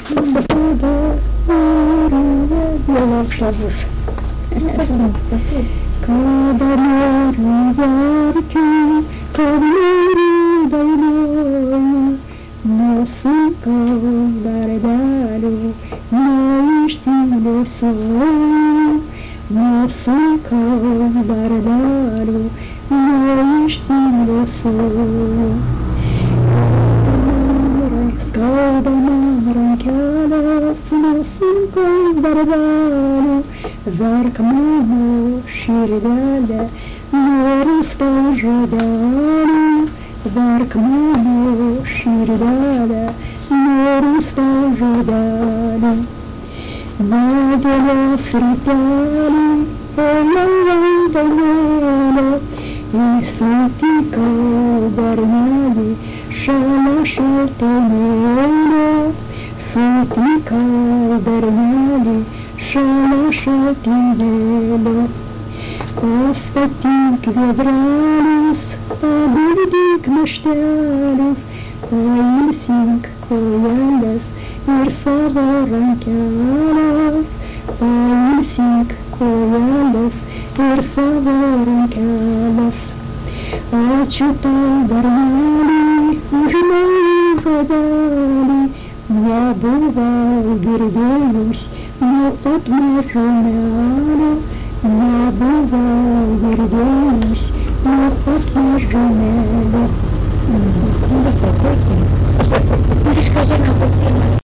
Шабуш. Спасибо. Кадалеры яркие, кадалеры дальние, музыка барабану, знаешь силу свою, музыка барабану, знаешь силу свою. Скалдамаром кялас, музыка барабану, Заркману ширдаля, норусто жадали, Заркману ширдаля, норусто жадали. Наделя срепяли, ой-ой-ой-ой-ой, и сутика барняли, шалашатанели, сутика барняли, шалашатанели. Костатик вебралис, абудик нашталис, коимсинг коялес, ir savarankeles, pailsink kojeles ir savarankeles. Ačiū tau, berneli, už mano žodelį, nebuvau girdėjus nuo pat mažumelio, nebuvau girdėjus nuo pat mažumelio. Não vai ser curto? Não escrever na poesia.